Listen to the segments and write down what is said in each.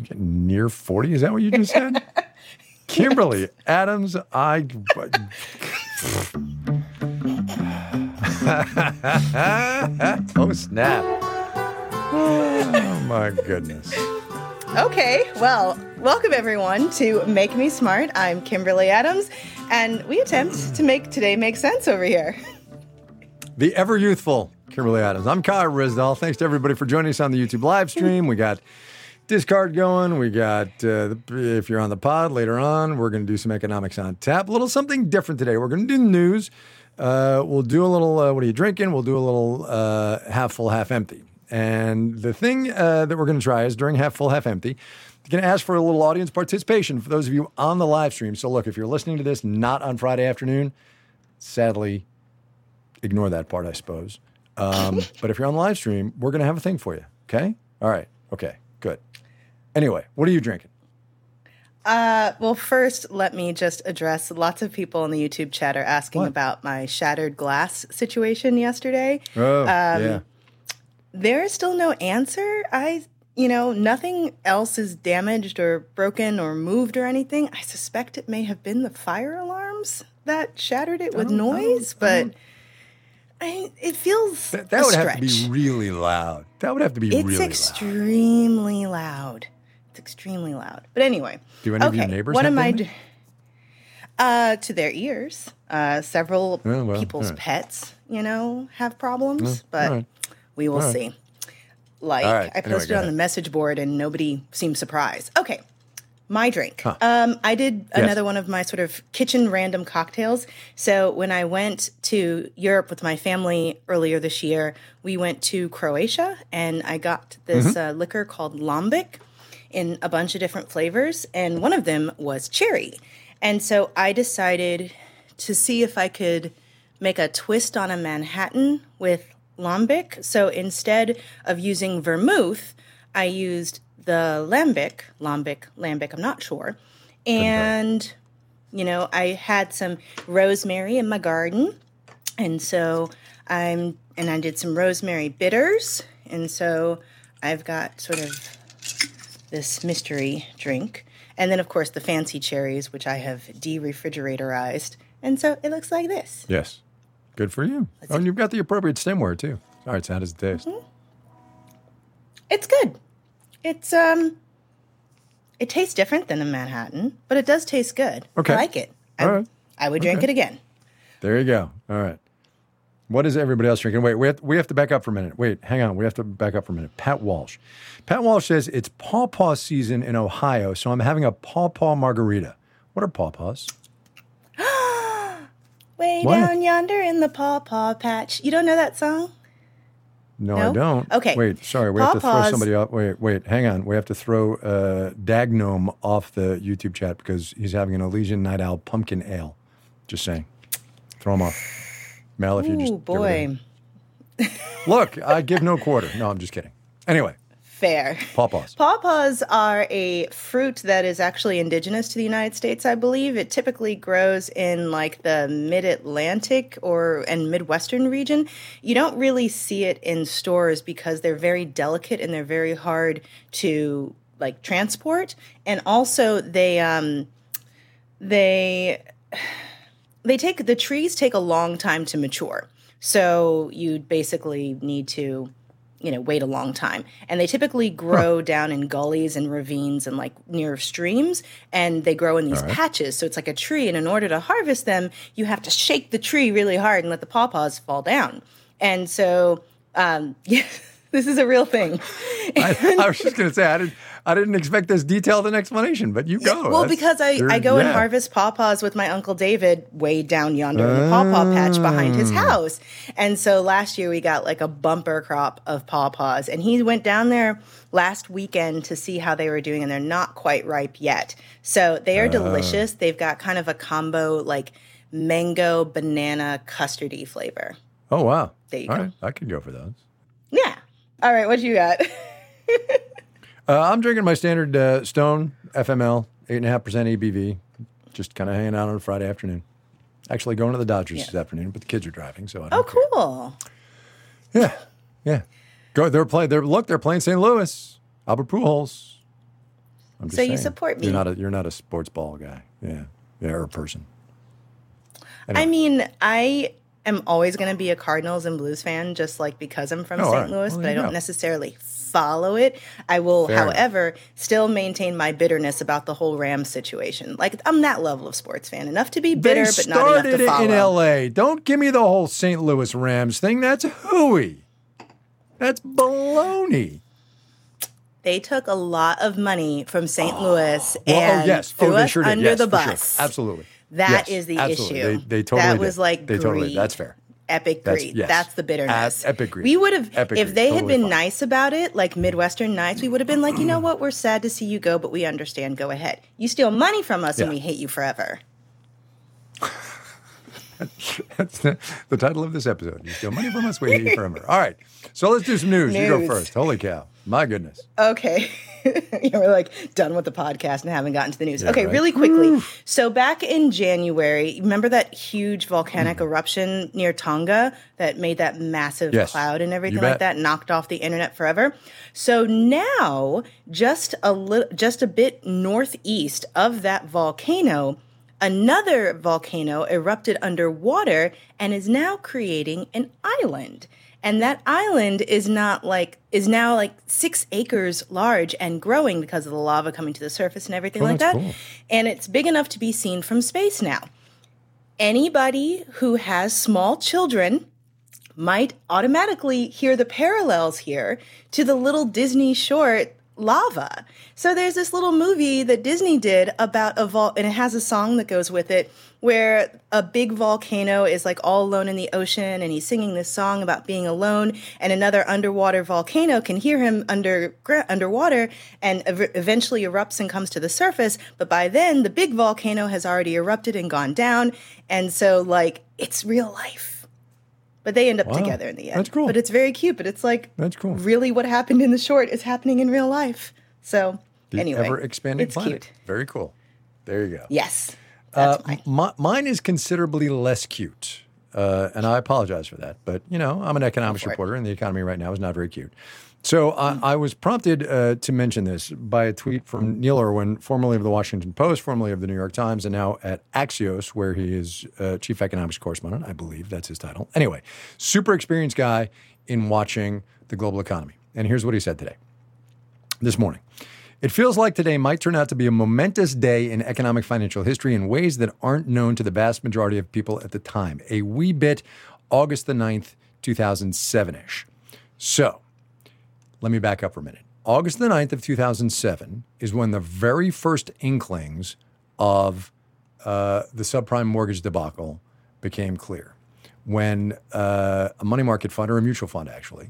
Near 40? Is that what you just said? Kimberly Adams, oh, snap. Oh, my goodness. Okay, well, welcome everyone to Make Me Smart. I'm Kimberly Adams, and we attempt to make today make sense over here. The ever youthful Kimberly Adams. I'm Kyle Risdall. Thanks to everybody for joining us on the YouTube live stream. We got Discard going. We got, if you're on the pod later on, we're going to do some economics on tap. A little something different today. We're going to do news. We'll do a little, what are you drinking? We'll do a little half full, half empty. And the thing that we're going to try is during half full, half empty, I'm going to ask for a little audience participation for those of you on the live stream. So look, if you're listening to this not on Friday afternoon, sadly, ignore that part, I suppose. But if you're on the live stream, we're going to have a thing for you. Okay? All right. Okay. Good. Anyway, what are you drinking? Well, first, let me just address lots of people in the YouTube chat are asking about my shattered glass situation yesterday. Oh, yeah. There is still no answer. Nothing else is damaged or broken or moved or anything. I suspect it may have been the fire alarms that shattered it with noise, but it feels that would have to be really loud. That would have to be really loud. It's extremely loud. It's extremely loud. But anyway. Do any of your neighbors have to their ears. Several people's pets, have problems, but we will see. I posted on the message board and nobody seemed surprised. Okay. My drink. I did another one of my sort of kitchen random cocktails. So when I went to Europe with my family earlier this year, we went to Croatia and I got this liquor called Lambic in a bunch of different flavors. And one of them was cherry. And so I decided to see if I could make a twist on a Manhattan with Lambic. So instead of using vermouth, I used the lambic, I'm not sure. And, I had some rosemary in my garden. And so I did some rosemary bitters. And so I've got sort of this mystery drink. And then, of course, the fancy cherries, which I have de-refrigeratorized. And so it looks like this. Yes. Good for you. And you've got the appropriate stemware, too. All right, so how does it taste? Mm-hmm. It's good. It's it tastes different than a Manhattan, but it does taste good. Okay. I like it. I would drink it again. There you go. All right. What is everybody else drinking? Wait, we have to back up for a minute. Wait, hang on. We have to back up for a minute. Pat Walsh. Pat Walsh says it's pawpaw season in Ohio, so I'm having a pawpaw margarita. What are pawpaws? Way down yonder in the pawpaw patch. You don't know that song? No, I don't. Okay. Wait, sorry. We have to throw somebody off. Wait, hang on. We have to throw Dagnome off the YouTube chat because he's having an Elysian Night Owl pumpkin ale. Just saying. Throw him off. Mel, if you just... Oh, boy. Look, I give no quarter. No, I'm just kidding. Anyway. Fair. Pawpaws. Pawpaws are a fruit that is actually indigenous to the United States, I believe. It typically grows in like the mid-Atlantic and Midwestern region. You don't really see it in stores because they're very delicate and they're very hard to like transport. And also the trees take a long time to mature. So you'd basically need to wait a long time. And they typically grow down in gullies and ravines and like near streams, and they grow in these patches. So it's like a tree, and in order to harvest them, you have to shake the tree really hard and let the pawpaws fall down. And so, this is a real thing. I was just going to say, I didn't expect this detailed an explanation, but you go. Well, because I go and harvest pawpaws with my Uncle David way down yonder in the pawpaw patch behind his house. And so last year we got like a bumper crop of pawpaws. And he went down there last weekend to see how they were doing, and they're not quite ripe yet. So they are delicious. They've got kind of a combo like mango, banana, custardy flavor. Oh, wow. There you go. Right. I could go for those. Yeah. All right. What you got? I'm drinking my standard Stone FML, 8.5% ABV. Just kind of hanging out on a Friday afternoon. Actually going to the Dodgers this afternoon, but the kids are driving, so I don't care. Cool. Yeah. Go. They're playing St. Louis. Albert Pujols. I'm just so saying. You support me. You're not a sports ball guy. Yeah, or a person. Anyway. I mean, I am always going to be a Cardinals and Blues fan, just like because I'm from St. Louis, but I don't necessarily follow it. I will, however, still maintain my bitterness about the whole Rams situation. Like, I'm that level of sports fan. Enough to be bitter, but not enough to follow. They started it in L.A. Don't give me the whole St. Louis Rams thing. That's hooey. That's baloney. They took a lot of money from St. Louis and threw us under the bus. Sure. Absolutely. That is the issue. They totally that did. was like they greed. Totally. That's fair. Epic greed. That's the bitterness. Epic greed. We would have, if they had been nice about it, like Midwestern nights, we would have been like, you know what, we're sad to see you go, but we understand. Go ahead. You steal money from us and we hate you forever. That's the title of this episode. You steal money from us, we hate you forever. All right. So let's do some news. You go first. Holy cow. My goodness. Okay. We're like done with the podcast and haven't gotten to the news. Yeah, okay, right. Really quickly. So back in January, remember that huge volcanic eruption near Tonga that made that massive cloud and everything like that, knocked off the internet forever? So now, just a bit northeast of that volcano, another volcano erupted underwater and is now creating an island. And that island is now like 6 acres large and growing because of the lava coming to the surface and everything like that. Cool. And it's big enough to be seen from space now. Anybody who has small children might automatically hear the parallels here to the little Disney short Lava. So there's this little movie that Disney did about and it has a song that goes with it where a big volcano is like all alone in the ocean and he's singing this song about being alone, and another underwater volcano can hear him underwater and eventually erupts and comes to the surface. But by then the big volcano has already erupted and gone down. And so like it's real life. But they end up together in the end. That's cool. But it's very cute. But it's like, that's cool. Really what happened in the short is happening in real life. So anyway, ever-expanding planet. Cute. Very cool. There you go. Yes. That's mine is considerably less cute. And I apologize for that. But, I'm an economics reporter, and the economy right now is not very cute. So I was prompted to mention this by a tweet from Neil Irwin, formerly of the Washington Post, formerly of the New York Times, and now at Axios, where he is chief economics correspondent. I believe that's his title. Anyway, super experienced guy in watching the global economy. And here's what he said this morning. It feels like today might turn out to be a momentous day in economic financial history in ways that aren't known to the vast majority of people at the time. A wee bit August the 9th, 2007-ish. So, let me back up for a minute. August the 9th of 2007 is when the very first inklings of the subprime mortgage debacle became clear. When a money market fund, or a mutual fund actually,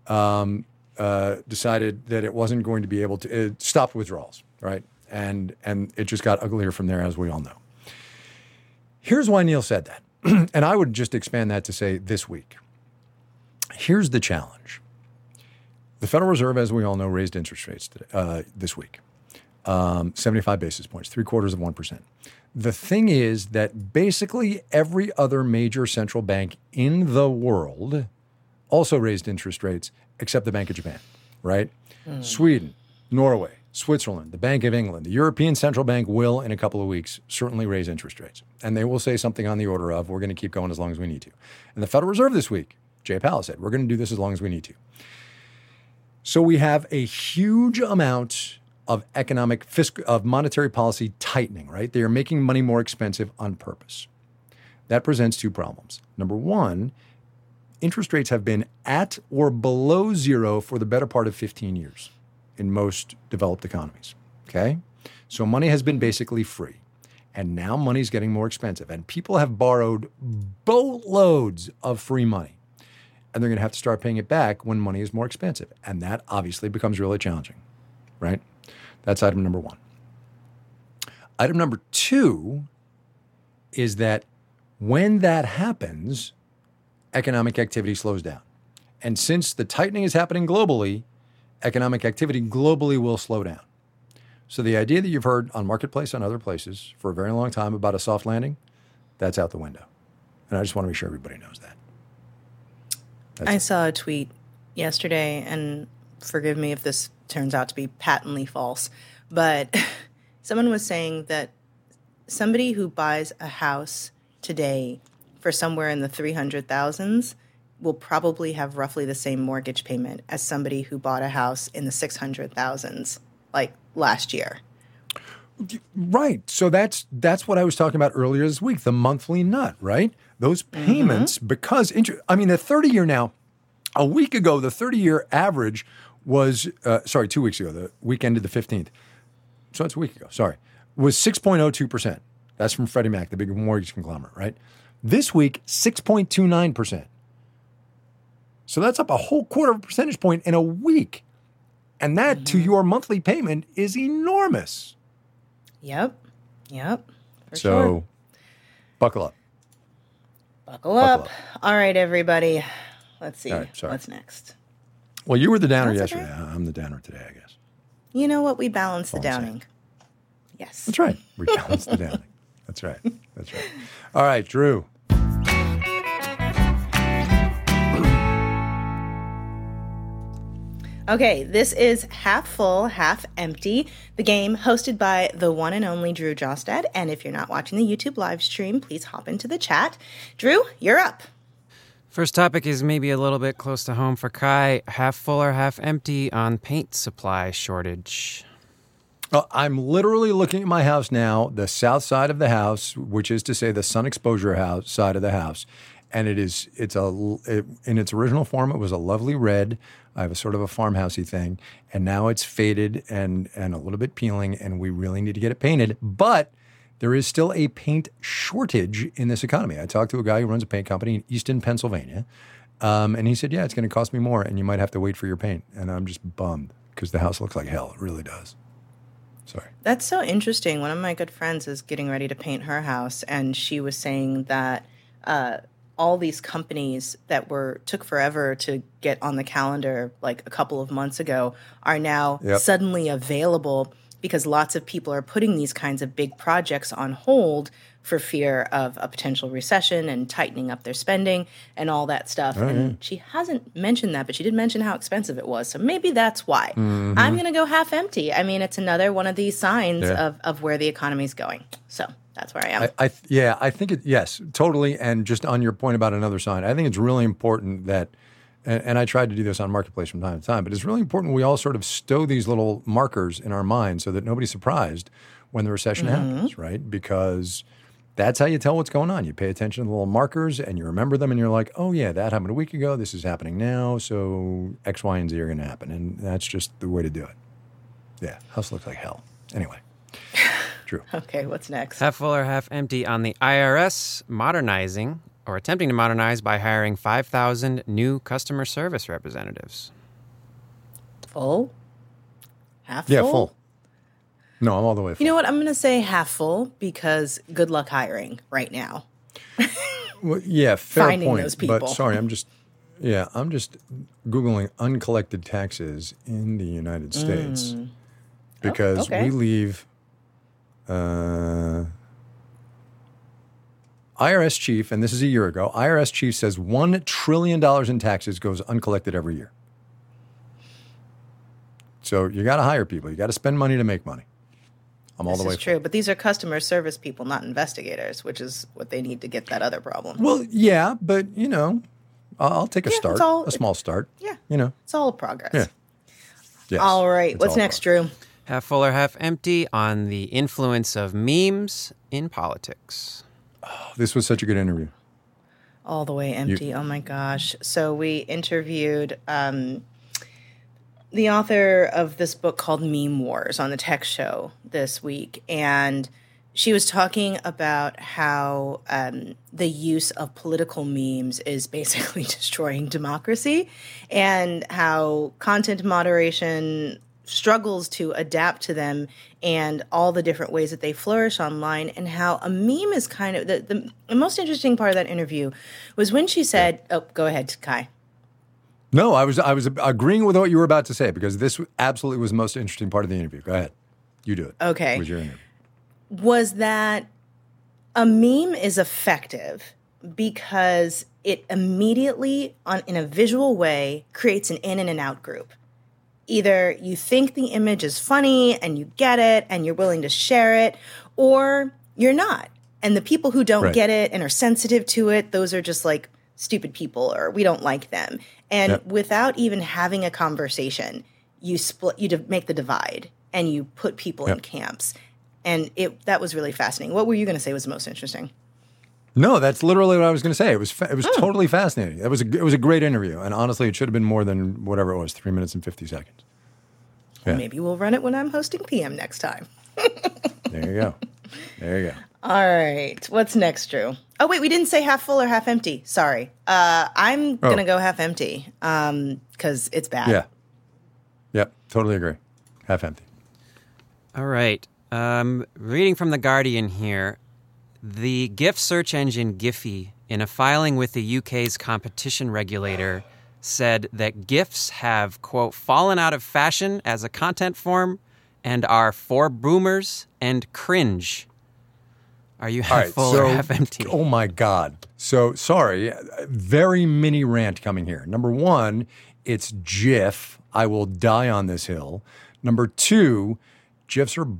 decided that it wasn't going to be able to, it stopped withdrawals, right? And it just got uglier from there, as we all know. Here's why Neil said that. And I would just expand that to say this week. Here's the challenge. The Federal Reserve, as we all know, raised interest rates this week, 75 basis points, 0.75%. The thing is that basically every other major central bank in the world also raised interest rates except the Bank of Japan, right? Sweden, Norway, Switzerland, the Bank of England, the European Central Bank will, in a couple of weeks, certainly raise interest rates. And they will say something on the order of, we're going to keep going as long as we need to. And the Federal Reserve this week, Jay Powell said, we're going to do this as long as we need to. So we have a huge amount of of monetary policy tightening, right? They are making money more expensive on purpose. That presents two problems. Number one, interest rates have been at or below zero for the better part of 15 years in most developed economies, okay? So money has been basically free, and now money's getting more expensive, and people have borrowed boatloads of free money. And they're going to have to start paying it back when money is more expensive. And that obviously becomes really challenging, right? That's item number one. Item number two is that when that happens, economic activity slows down. And since the tightening is happening globally, economic activity globally will slow down. So the idea that you've heard on Marketplace and other places for a very long time about a soft landing, that's out the window. And I just want to make sure everybody knows that. I saw a tweet yesterday, and forgive me if this turns out to be patently false, But someone was saying that somebody who buys a house today for somewhere in the 300,000s will probably have roughly the same mortgage payment as somebody who bought a house in the 600,000s like last year. Right. So that's what I was talking about earlier this week, the monthly nut, right? Those payments, because, the 30-year now, a week ago, the 30-year average was, 2 weeks ago, the week ended the 15th. So it's a week ago, was 6.02%. That's from Freddie Mac, the big mortgage conglomerate, right? This week, 6.29%. So that's up a whole quarter of a percentage point in a week. And that to your monthly payment is enormous. Yep. For so sure. Buckle up. Buckle up. All right, everybody. Let's see. What's next? Well, you were the downer yesterday. Okay. I'm the downer today, I guess. You know what? We balance the downing. Yes. That's right. We balance the downing. That's right. All right, Drew. Okay, this is Half Full, Half Empty, the game hosted by the one and only Drew Jostad. And if you're not watching the YouTube live stream, please hop into the chat. Drew, you're up. First topic is maybe a little bit close to home for Kai. Half full or half empty on paint supply shortage? I'm literally looking at my house now, the south side of the house, which is to say the sun exposure side of the house. And in its original form, it was a lovely red. I have a sort of a farmhousey thing. And now it's faded and a little bit peeling, and we really need to get it painted. But there is still a paint shortage in this economy. I talked to a guy who runs a paint company in Easton, Pennsylvania. And he said, it's going to cost me more, and you might have to wait for your paint. And I'm just bummed because the house looks like hell. It really does. Sorry. That's so interesting. One of my good friends is getting ready to paint her house, and she was saying that all these companies that took forever to get on the calendar like a couple of months ago are now suddenly available because lots of people are putting these kinds of big projects on hold for fear of a potential recession and tightening up their spending and all that stuff. And she hasn't mentioned that, but she did mention how expensive it was. So maybe that's why. I'm going to go half empty. I mean, it's another one of these signs of where the economy's going. So that's where I am. I think yes, totally. And just on your point about another sign, I think it's really important that, and I tried to do this on Marketplace from time to time, but it's really important we all sort of stow these little markers in our minds so that nobody's surprised when the recession happens, right? Because that's how you tell what's going on. You pay attention to the little markers and you remember them and you're like, oh yeah, that happened a week ago. This is happening now. So X, Y, and Z are going to happen. And that's just the way to do it. Yeah, house looks like hell. Anyway. True. Okay, what's next? Half full or half empty on the IRS modernizing or attempting to modernize by hiring 5,000 new customer service representatives. Full? Half full? Yeah, full. No, I'm all the way full. You know what? I'm going to say half full because good luck hiring right now. Well, yeah, fair Finding point. Those people. But sorry, I'm just Googling uncollected taxes in the United States because we leave IRS chief, and this is a year ago, IRS chief says $1 trillion in taxes goes uncollected every year. So you got to hire people. You got to spend money to make money. I'm all the way. This is true, but these are customer service people, not investigators, which is what they need to get that other problem. Well, yeah, but I'll take a start, a small start. Yeah, it's all progress. Yeah. Yes, all right, what's next, Drew? Half full or half empty on the influence of memes in politics. Oh, this was such a good interview. All the way empty. Oh my gosh. So we interviewed the author of this book called Meme Wars on the Tech Show this week. And she was talking about how the use of political memes is basically destroying democracy and how content moderation struggles to adapt to them and all the different ways that they flourish online, and how a meme is kind of the most interesting part of that interview was when she said, oh, go ahead, Kai. No, I was agreeing with what you were about to say because this absolutely was the most interesting part of the interview. Go ahead. You do it. Okay. It was your interview. Was that a meme is effective because it immediately, in a visual way, creates an in and an out group. Either you think the image is funny and you get it and you're willing to share it, or you're not. And the people who don't get it and are sensitive to it, those are just like stupid people, or we don't like them. And without even having a conversation, you make the divide and you put people in camps. And that was really fascinating. What were you going to say was the most interesting? No, that's literally what I was going to say. It was totally fascinating. It was a great interview, and honestly, it should have been more than whatever it was, 3 minutes and 50 seconds. Yeah. Maybe we'll run it when I'm hosting PM next time. There you go. There you go. All right. What's next, Drew? Oh, wait, we didn't say half full or half empty. Sorry. I'm going to go half empty because it's bad. Yeah. Yep. Totally agree. Half empty. All right. Reading from The Guardian here, the GIF search engine Giphy, in a filing with the UK's competition regulator, said that GIFs have, quote, fallen out of fashion as a content form and are for boomers and cringe. Are you half full or half empty? Oh, my God. So, sorry, very mini rant coming here. Number one, it's GIF. I will die on this hill. Number two, GIFs are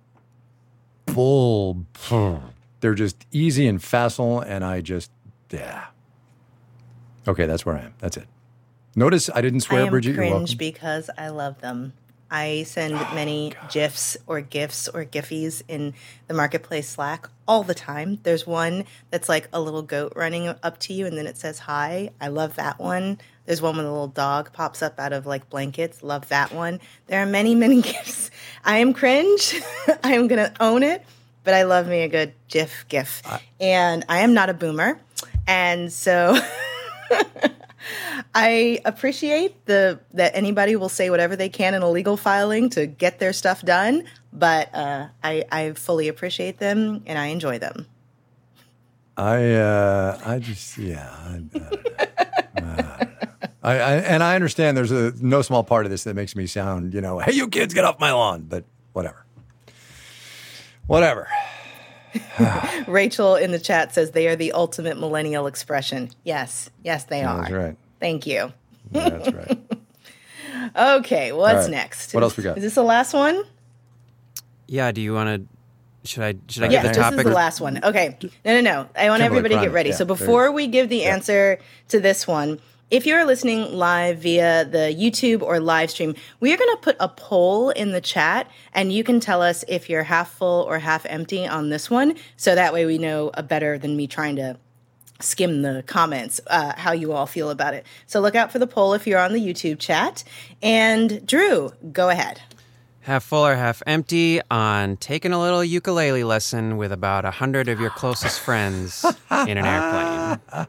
bull. They're just easy and facile, and Okay, that's where I am. That's it. Notice I didn't swear, Bridget. I am cringe because I love them. I send many GIFs or GIFs or Giphies in the Marketplace Slack all the time. There's one that's like a little goat running up to you, and then it says hi. I love that one. There's one with a little dog pops up out of like blankets. Love that one. There are many, many GIFs. I am cringe. I am going to own it, but I love me a good GIF. And I am not a boomer. And so I appreciate that anybody will say whatever they can in a legal filing to get their stuff done, but I fully appreciate them and I enjoy them. I understand there's no small part of this that makes me sound, hey, you kids, get off my lawn, but whatever. Rachel in the chat says they are the ultimate millennial expression. Yes, they are. That's right. Thank you. That's right. Okay, what's next? What else we got? Is this the last one? Yeah, do you want to... Should I give the topic? This is the last one. Okay. No. I want everybody to get ready. So before we give the answer to this one, if you're listening live via the YouTube or live stream, we are going to put a poll in the chat, and you can tell us if you're half full or half empty on this one. So that way we know better than me trying to skim the comments, how you all feel about it. So look out for the poll if you're on the YouTube chat. And Drew, go ahead. Half full or half empty on taking a little ukulele lesson with about 100 of your closest friends in an airplane.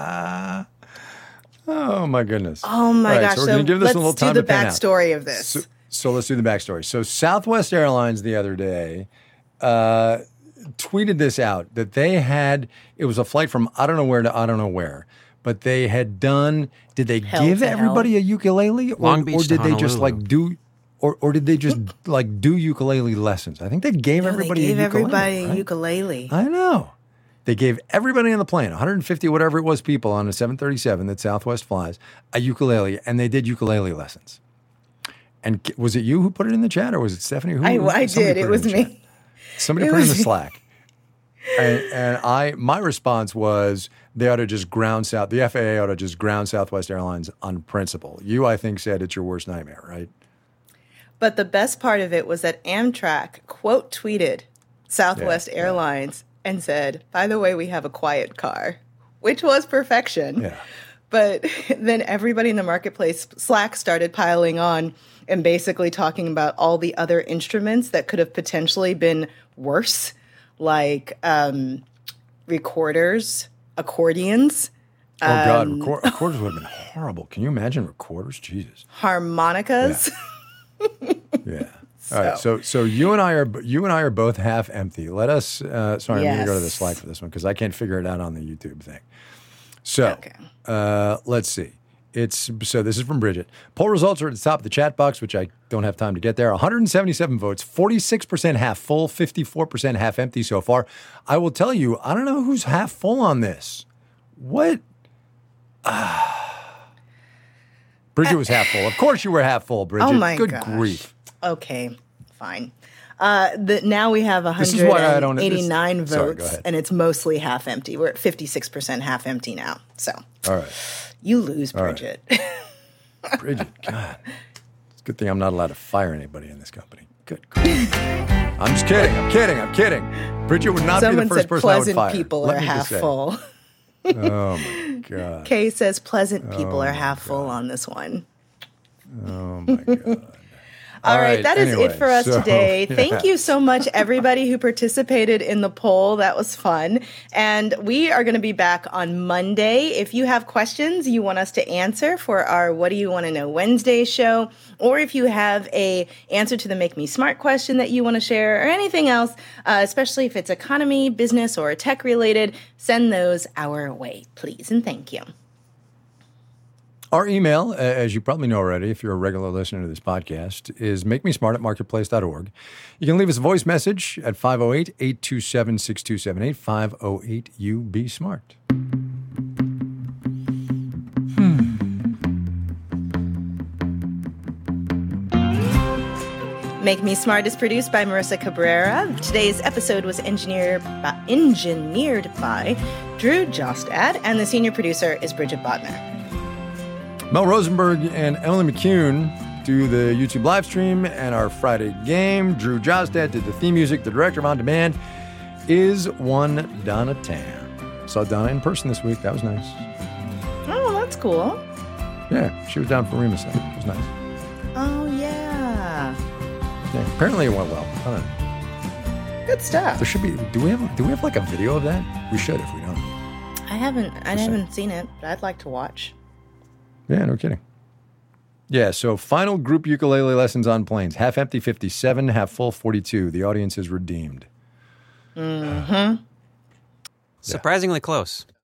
Oh, my goodness. Oh, my gosh. So we're going to give this a little time to pan out. Let's do the backstory of this. So let's do the backstory. So Southwest Airlines the other day tweeted this out, that they had, it was a flight from I don't know where to I don't know where, but they had done, did they give everybody a ukulele? Long Beach or did to they just like do, or did they just like do ukulele lessons? I think they gave everybody a ukulele. I know. They gave everybody on the plane, 150, whatever it was, people on a 737 that Southwest flies, a ukulele, and they did ukulele lessons. And was it you who put it in the chat, or was it Stephanie? I did. It was me. Somebody put it in the Slack. And my response was, they ought to just ground the FAA ought to just ground Southwest Airlines on principle. You, I think, said it's your worst nightmare, right? But the best part of it was that Amtrak quote tweeted Southwest Airlines and said, by the way, we have a quiet car, which was perfection. Yeah. But then everybody in the Marketplace Slack started piling on and basically talking about all the other instruments that could have potentially been worse, like recorders, accordions. Oh, God, recorders would have been horrible. Can you imagine recorders? Jesus. Harmonicas. Yeah. All right, so you and I are both half empty. Let us. Sorry, I'm going to go to the Slack for this one because I can't figure it out on the YouTube thing. So, let's see. So this is from Bridget. Poll results are at the top of the chat box, which I don't have time to get there. 177 votes, 46% half full, 54% half empty so far. I will tell you, I don't know who's half full on this. What? Bridget was half full. Of course you were half full, Bridget. Oh, my Good gosh. grief. Okay, fine. Now we have 189 votes, and it's mostly half empty. We're at 56% half empty now. So, all right, you lose, Bridget. Right. Bridget, God, it's a good thing I'm not allowed to fire anybody in this company. Good grief. I'm just kidding. I'm kidding. Bridget would not be the first person I would fire. Pleasant people are half full. Oh my God. Kay says pleasant people are half full on this one. Oh my God. All right, that is it for us today. Thank you so much, everybody who participated in the poll. That was fun. And we are going to be back on Monday. If you have questions you want us to answer for our What Do You Want to Know Wednesday show, or if you have a answer to the Make Me Smart question that you want to share, or anything else, especially if it's economy, business, or tech related, send those our way, please. And thank you. Our email, as you probably know already, if you're a regular listener to this podcast, is makemesmart@marketplace.org. You can leave us a voice message at 508-827-6278, 508-UB-SMART. Make Me Smart is produced by Marissa Cabrera. Today's episode was engineered by Drew Jostad, and the senior producer is Bridget Bodnar. Mel Rosenberg and Emily McCune do the YouTube live stream and our Friday game. Drew Jostad did the theme music. The director of On Demand is one Donna Tan. Saw Donna in person this week. That was nice. Oh, that's cool. Yeah, she was down for Remus Day. It was nice. Oh, yeah. Yeah, apparently it went well. I don't know. Good stuff. There should be. Do we have like a video of that? We should if we don't. I haven't seen it, but I'd like to watch. Yeah, no kidding. Yeah, so final group ukulele lessons on planes. Half empty, 57. Half full, 42. The audience is redeemed. Mm-hmm. Surprisingly close.